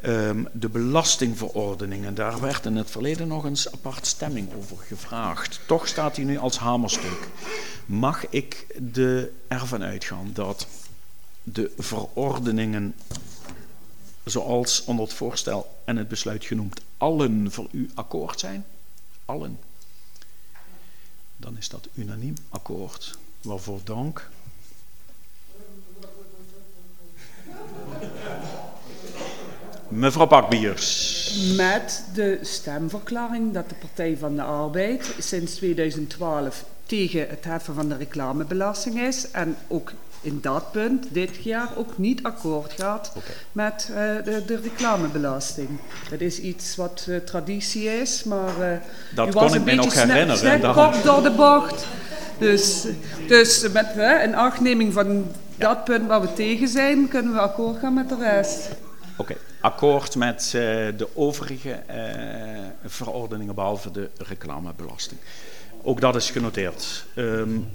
De belastingverordeningen, daar werd in het verleden nog eens apart stemming over gevraagd. Toch staat die nu als hamerstuk. Mag ik ervan uitgaan dat de verordeningen, zoals onder het voorstel en het besluit genoemd, allen voor u akkoord zijn? Allen. Dan is dat unaniem akkoord. Waarvoor dank. Mevrouw Pakbiers. Met de stemverklaring dat de Partij van de Arbeid sinds 2012 tegen het heffen van de reclamebelasting is en ook in dat punt dit jaar ook niet akkoord gaat met de reclamebelasting. Dat is iets wat traditie is, maar dat kon ik me nog herinneren. Kort door de bocht. Dus met in achtneming van dat punt waar we tegen zijn, kunnen we akkoord gaan met de rest. Oké. Akkoord met de overige verordeningen behalve de reclamebelasting. Ook dat is genoteerd.